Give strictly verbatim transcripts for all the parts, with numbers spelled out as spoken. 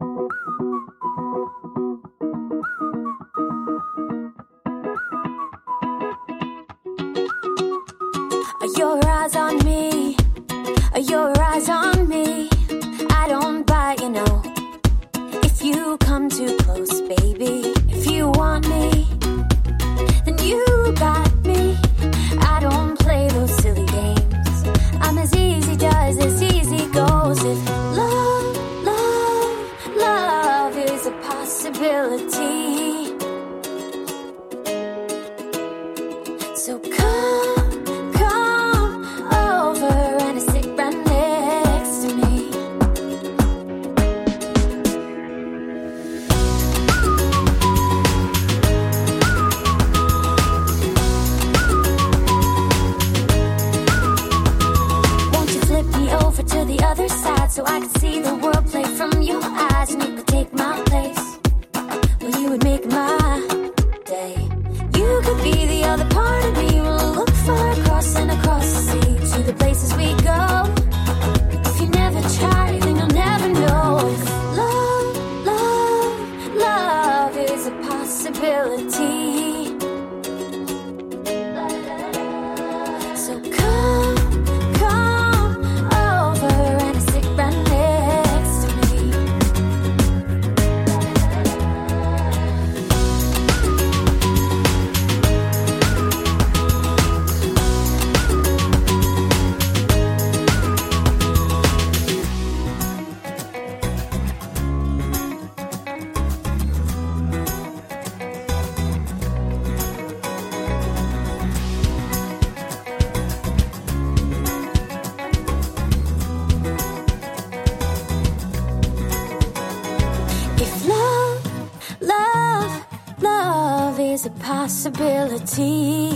Are your eyes on me? Are your eyes on me? I don't bite, you know. If you come too close, baby. If you want me, then you got me. I don't play those silly games. I'm as easy does, as easy goes. If love, love, love is a possibility, so come, come over and sit right next to me. Won't you flip me over to the other side so I can see the world play from your eyes, and you could take my place? Well, you would make my day. You could be the other part of me. We'll look far across and across the sea to the places we go. If you never try, then you'll never know. If love, love, love is a possibility, so come, come over and sit right next to me. If love, love, love is a possibility,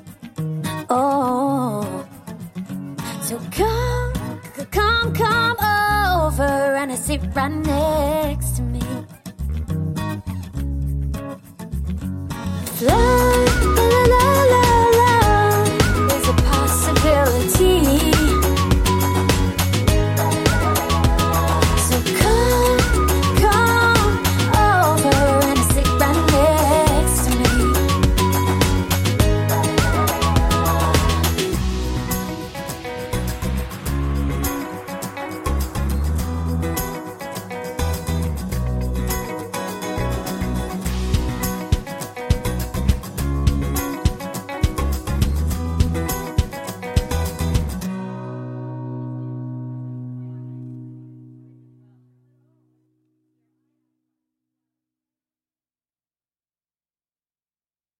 oh, so come, c- come, come over and sit right next to me. If love